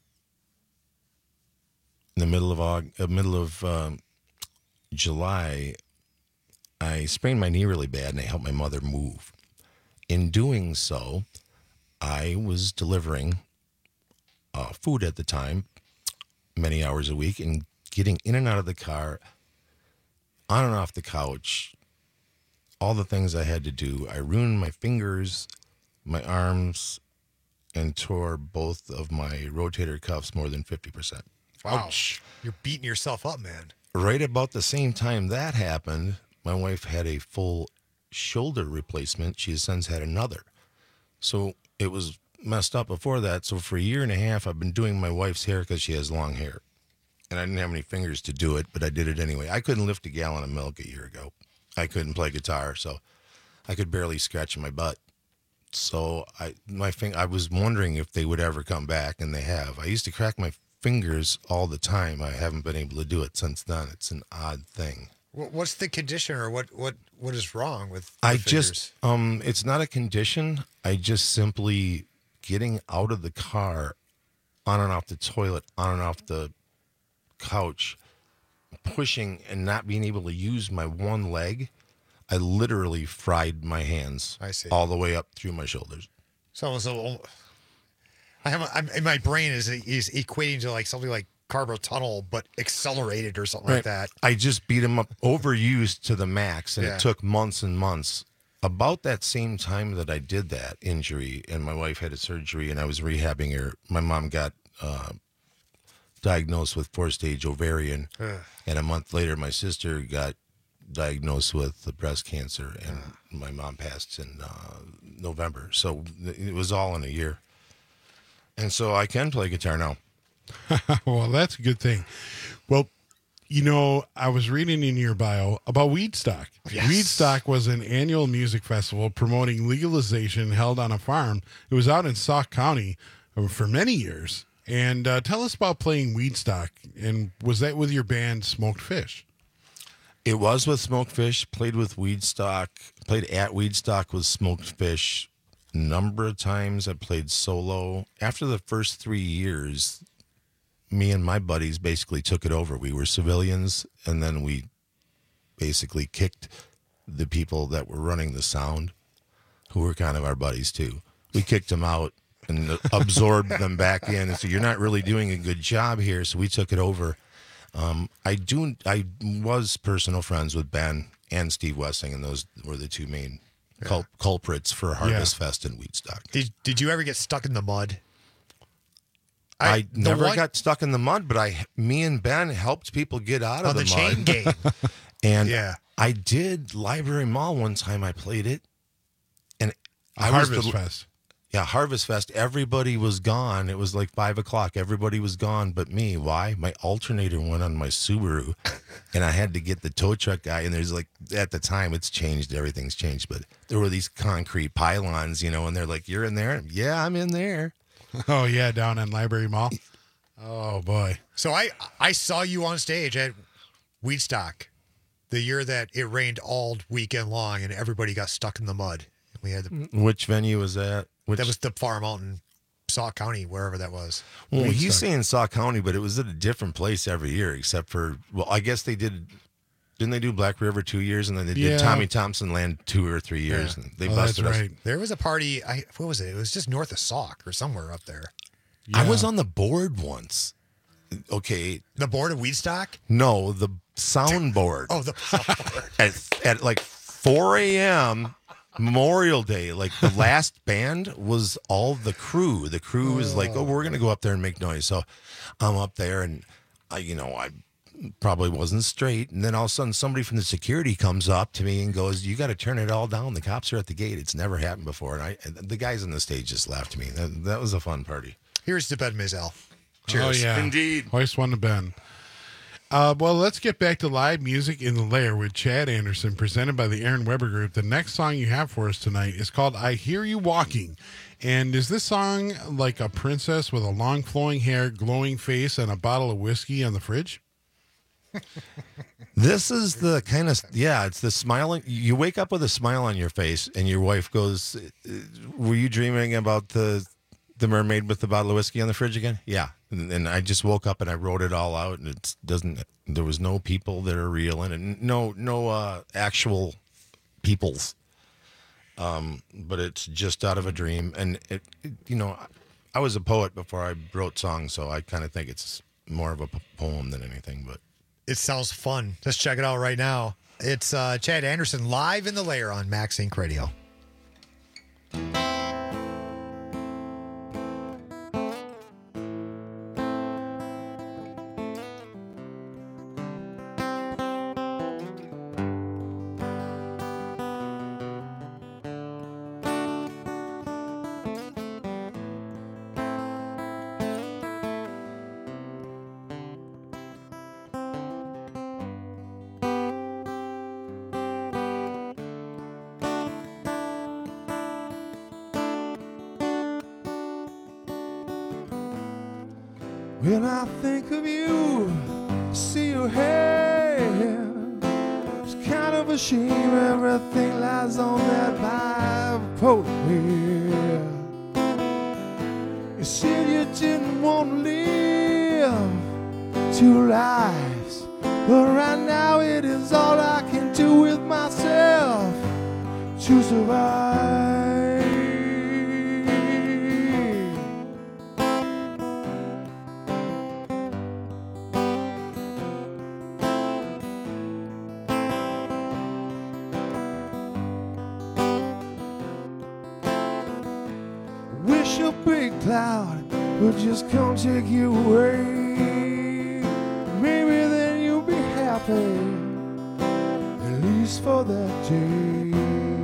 S15: in the middle of August, uh, middle of um, July, I sprained my knee really bad, and I helped my mother move. In doing so, I was delivering uh, food at the time, many hours a week, and getting in and out of the car, on and off the couch, all the things I had to do. I ruined my fingers, my arms, and tore both of my rotator cuffs more than fifty percent.
S13: Wow. Ouch. You're beating yourself up, man.
S15: Right about the same time that happened, my wife had a full shoulder replacement. She has since had another. So it was messed up before that. So for a year and a half, I've been doing my wife's hair because she has long hair. And I didn't have any fingers to do it, but I did it anyway. I couldn't lift a gallon of milk a year ago. I couldn't play guitar, so I could barely scratch my butt. So I my fing- I was wondering if they would ever come back, and they have. I used to crack my fingers all the time. I haven't been able to do it since then. It's an odd thing.
S13: What's the condition, or what what what is wrong with the
S15: I
S13: fingers?
S15: just um it's not a condition. I just simply getting out of the car, on and off the toilet, on and off the couch, pushing and not being able to use my one leg, I literally fried my hands.
S13: I see.
S15: All the way up through my shoulders.
S13: So, so I have I'm, in my brain is is equating to like something like carpal tunnel, but accelerated or something like that.
S15: I just beat him up, overused to the max, and
S13: Yeah.
S15: it took months and months. About that same time that I did that injury, and my wife had a surgery, and I was rehabbing her, my mom got uh, diagnosed with four-stage ovarian,
S13: Ugh.
S15: and a month later, my sister got diagnosed with the breast cancer, and my mom passed in uh, November. So it was all in a year. And so I can play guitar now.
S14: Well, that's a good thing. Well, you know, I was reading in your bio about Weedstock.
S13: Yes.
S14: Weedstock was an annual music festival promoting legalization held on a farm. It was out in Sauk County for many years. And uh, tell us about playing Weedstock. And was that with your band Smoked Fish?
S15: It was with Smoked Fish, played with Weedstock, played at Weedstock with Smoked Fish a number of times. I played solo. After the first three years, me and my buddies basically took it over. We were civilians, and then we basically kicked the people that were running the sound, who were kind of our buddies too. We kicked them out and absorbed them back in. And so you're not really doing a good job here, so we took it over. Um, I do. I was personal friends with Ben and Steve Wessing, and those were the two main cul- culprits for Harvest
S13: Yeah.
S15: Fest and Weedstock.
S13: Did Did you ever get stuck in the mud?
S15: I,
S13: I- the
S15: never
S13: one-
S15: got stuck in the mud, but I, me and Ben helped people get out of
S13: On
S15: the,
S13: the
S15: mud.
S13: chain gang.
S15: And
S13: Yeah.
S15: I did Library Mall one time. I played it, and
S14: A
S15: I
S14: Harvest
S15: was the,
S14: Fest.
S15: Yeah, Harvest Fest. Everybody was gone. It was like five o'clock. Everybody was gone but me. Why? My alternator went on my Subaru, and I had to get the tow truck guy. And there's like, at the time, it's changed. Everything's changed. But there were these concrete pylons, you know, and they're like, "You're in there?" Yeah, I'm in there.
S14: Oh, yeah, down in Library Mall. Oh, boy.
S13: So I I saw you on stage at Weedstock the year that it rained all weekend long and everybody got stuck in the mud. We had the,
S15: Which venue was that? Which,
S13: that was the Farm out in Sauk County, wherever that was.
S15: well,
S14: Weedstock.
S15: he's saying Sauk County, but it was at a different place every year, except for, well, I guess they did. Didn't they do Black River two years, and then they did
S14: Yeah.
S15: Tommy Thompson Land two or three years?
S13: Yeah.
S15: And they
S14: Oh,
S15: busted
S14: that's
S15: us.
S14: right.
S13: There was a party. I what was it? It was just north of Sauk or somewhere up there.
S15: I
S14: Yeah.
S15: was on the board once. Okay,
S13: The board of Weedstock.
S15: no, the soundboard.
S13: Oh, the
S15: at, at like four a.m. Memorial Day, like the last band was all the crew. The crew was like, "Oh, we're gonna go up there and make noise." So I'm up there, and I, you know, I probably wasn't straight. And then all of a sudden, somebody from the security comes up to me and goes, "You got to turn it all down. The cops are at the gate." It's never happened before. And I, and the guys on the stage just laughed at me. That, that was a fun party.
S13: Here's to Ben Mazel.
S14: Oh,
S13: Cheers.
S14: yeah.
S15: Indeed.
S14: Hoist one to Ben. Uh, well, let's get back to live music in the lair with Chad Anderson, presented by the Aaron Weber Group. The next song you have for us tonight is called I Hear You Walking. And is this song like a princess with a long flowing hair, glowing face, and a bottle of whiskey on the fridge?
S15: This is the kind of, yeah, it's the smiling. You wake up with a smile on your face, and your wife goes, "Were you dreaming about the the mermaid with the bottle of whiskey on the fridge again?" Yeah. And, and I just woke up and I wrote it all out, and it doesn't, there was no people that are real in it, no, no uh, actual peoples. Um, but it's just out of a dream. And, it, it, you know, I was a poet before I wrote songs, so I kind of think it's more of a p- poem than anything, but.
S13: It sounds fun. Let's check it out right now. It's uh, Chad Anderson live in the lair on Max Inc Radio.
S17: When I think of you, see your hair. It's kind of a shame everything lies on that bipolar. You said you didn't want to live two lives, but right now it is all I can do with myself to survive. Wish a big cloud would just come take you away. pain, at least for that day.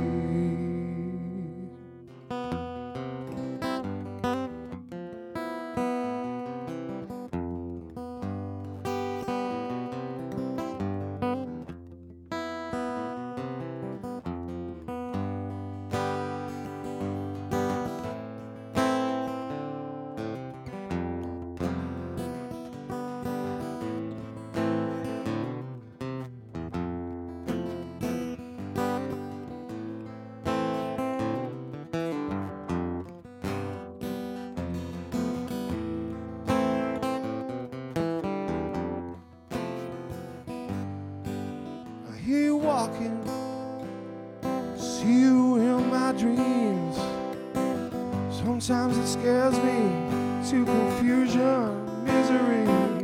S17: hear you walking, see you in my dreams. Sometimes it scares me to confusion, misery.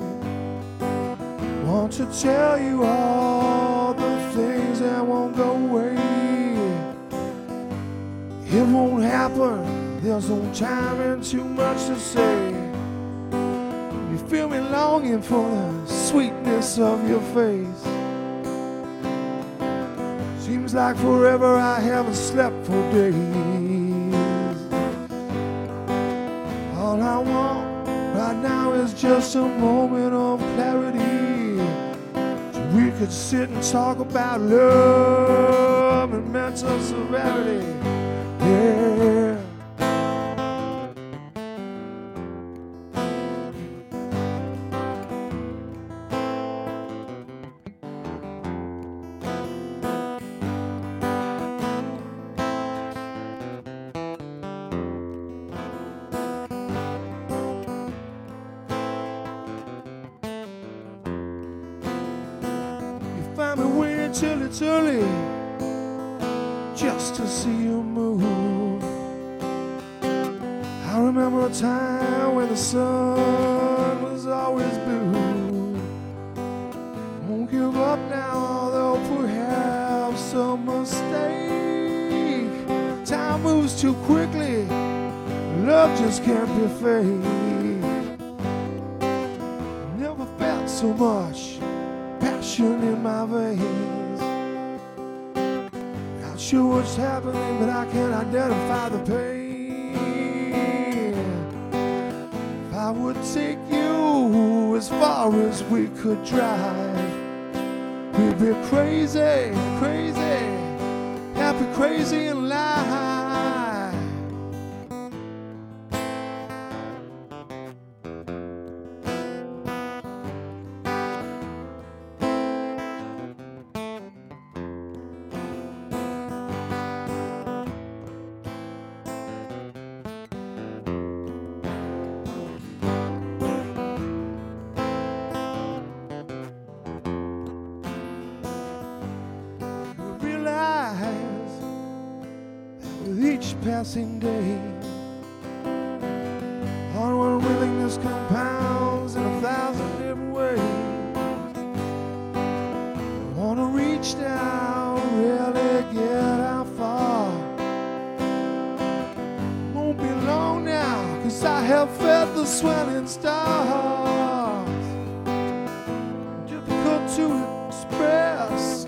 S17: Want to tell you all the things that won't go away. It won't happen, there's no time and too much to say. You feel me longing for the sweetness of your face. Seems like forever I haven't slept for days. All I want right now is just a moment of clarity, so we could sit and talk about love and mental severity. Yeah. Till it's early, just to see you move. I remember a time when the sun was always blue. Won't give up now, although perhaps a mistake. Time moves too quickly, love just can't be fake. Never felt so much passion in my veins. Not sure what's happening, but I can identify the pain. If I would take you as far as we could drive, we'd be crazy, crazy, happy, crazy in life. Passing day, our unwillingness compounds in a thousand different ways. Want to reach down, really get how far. Won't be long now, cause I have fed the swelling stars. Difficult to express.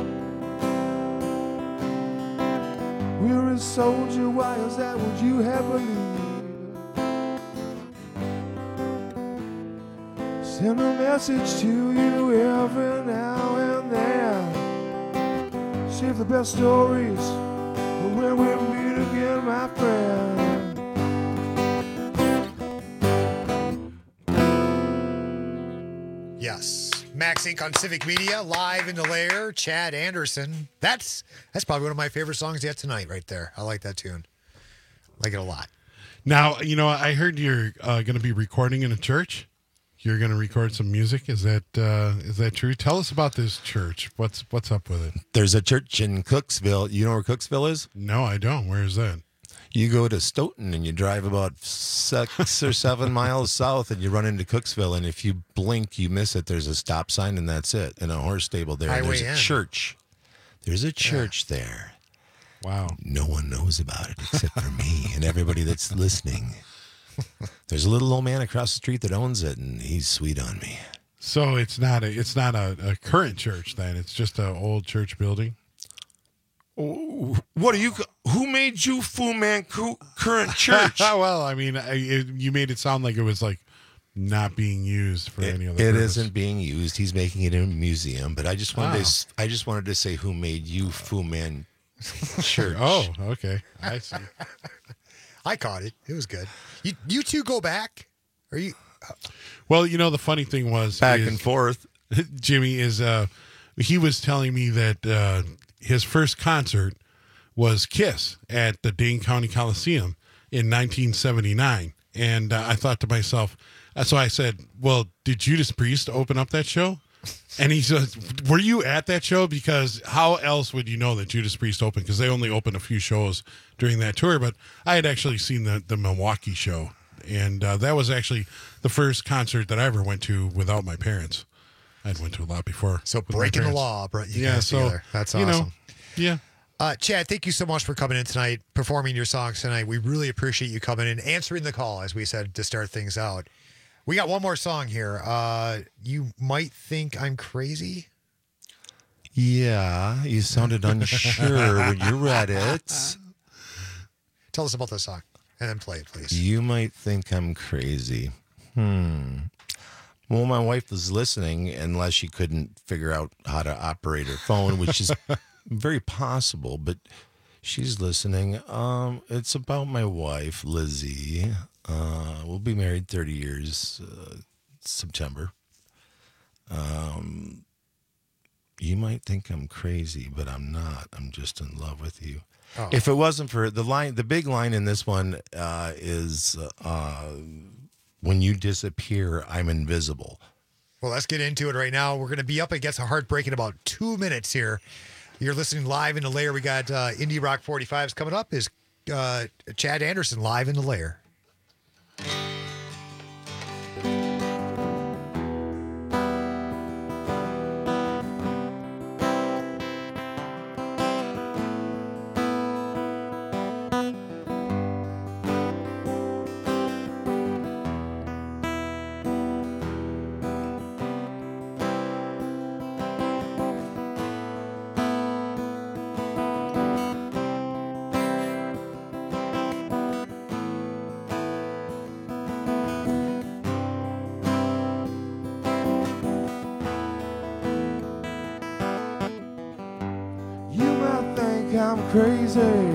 S17: We're a soldier, why is that? Would you have believed? Send a message to you every now and then. Save the best stories for when we meet again, my friend.
S13: Yes. Max Incorporated on Civic Media, live in the lair, Chad Anderson. That's that's probably one of my favorite songs yet tonight right there. I like that tune. I like it a lot.
S14: Now, you know, I heard you're uh, going to be recording in a church. You're going to record some music. Is that uh, is that true? Tell us about this church. What's what's up with it?
S15: There's a church in Cooksville. You know where Cooksville is?
S14: No, I don't. Where is that?
S15: You go to Stoughton and you drive about six or seven miles south and you run into Cooksville. And if you blink, you miss it. There's a stop sign and that's it. And a horse stable there. And there's a church. There's a church yeah. there.
S14: Wow.
S15: No one knows about it except for me and everybody that's listening. There's a little old man across the street that owns it and he's sweet on me.
S14: So it's not a it's not a, a current church then. It's just an old church building.
S15: What are you? Who made you Fu Man current church?
S14: Well, I mean, I, it, you made it sound like it was like not being used for
S15: it,
S14: any other.
S15: It
S14: purpose.
S15: isn't being used. He's making it in a museum. But I just wanted
S14: Oh.
S15: to. I just wanted to say who made you Fu Man church.
S14: Oh, okay. I see.
S13: I caught it. It was good. You you two go back? Are you?
S14: Well, you know, the funny thing was
S15: Back
S14: is-
S15: and forth.
S14: Jimmy is. Uh, he was telling me that uh, his first concert was Kiss at the Dane County Coliseum in nineteen seventy-nine, and uh, I thought to myself. uh, So I said, "Well, did Judas Priest open up that show?" And he says, "Were you at that show? Because how else would you know that Judas Priest opened? Because they only opened a few shows during that tour. But I had actually seen the the Milwaukee show, and uh, that was actually the first concert that I ever went to without my parents. I'd went to a lot before.
S13: So
S14: with my
S13: breaking the
S14: parents.
S13: law brought you
S14: yeah,
S13: guys
S14: so
S13: together. That's
S14: you
S13: awesome.
S14: know, yeah.
S13: Uh, Chad, thank you so much for coming in tonight, performing your songs tonight. We really appreciate you coming in, answering the call, as we said, to start things out. We got one more song here. Uh, you might think I'm crazy.
S15: Yeah, you sounded unsure when you read it.
S13: Tell us about this song, and then play it, please.
S15: You might think I'm crazy. Hmm. Well, my wife was listening, unless she couldn't figure out how to operate her phone, which is very possible, but she's listening. Um, it's about my wife, Lizzie. Uh, we'll be married thirty years, uh, September. Um, you might think I'm crazy, but I'm not. I'm just in love with you.
S13: Oh.
S15: If it wasn't for the line, the big line in this one uh, is, uh, when you disappear, I'm invisible.
S13: Well, let's get into it right now. We're going to be up against a heartbreak in about two minutes here. You're listening live in the Lair. We got uh, Indie Rock forty-fives coming up. Is uh, Chad Anderson live in the Lair?
S17: You might think I'm crazy,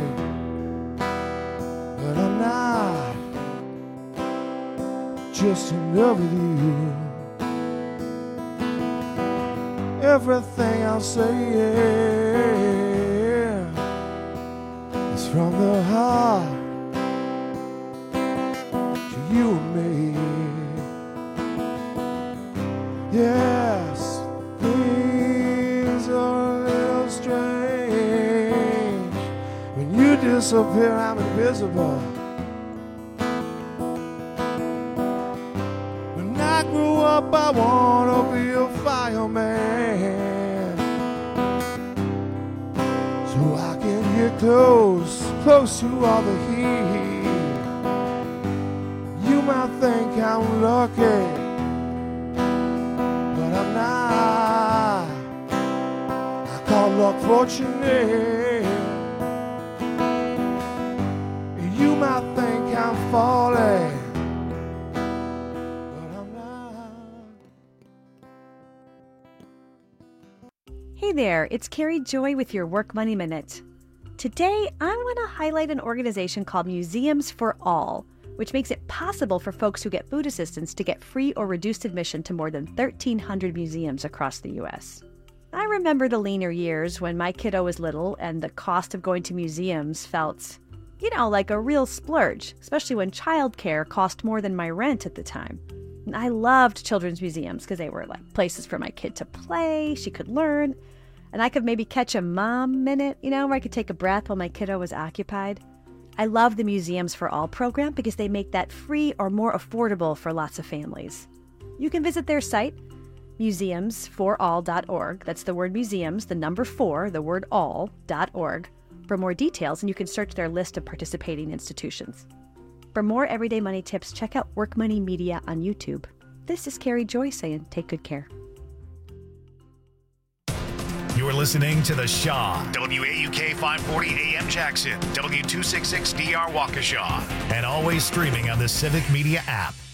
S17: but I'm not. Just in love with you. Everything I'll say, yeah, is from the heart to you and me. Yes, things are a little strange. When you disappear, I'm invisible. When I grow up, I wanna be a fireman, so I can get close, close to all the heat. You might think I'm lucky, but I'm not. I call luck fortunate. You might think I'm falling, but I'm not.
S20: Hey there, it's Carrie Joy with your Work Money Minute. Today, I want to highlight an organization called Museums for All, which makes it possible for folks who get food assistance to get free or reduced admission to more than thirteen hundred museums across the U S. I remember the leaner years when my kiddo was little and the cost of going to museums felt, you know, like a real splurge, especially when childcare cost more than my rent at the time. And I loved children's museums because they were like places for my kid to play, she could learn, and I could maybe catch a mom minute, you know, where I could take a breath while my kiddo was occupied. I love the Museums for All program because they make that free or more affordable for lots of families. You can visit their site, museums for all dot org. That's the word museums, the number four, the word all, dot org, for more details, and you can search their list of participating institutions. For more everyday money tips, check out Work Money Media on YouTube. This is Carrie Joy saying take good care.
S21: You're listening to The Shaw, W A U K five forty A M Jackson, W two sixty-six D R Waukesha, and always streaming on the Civic Media app.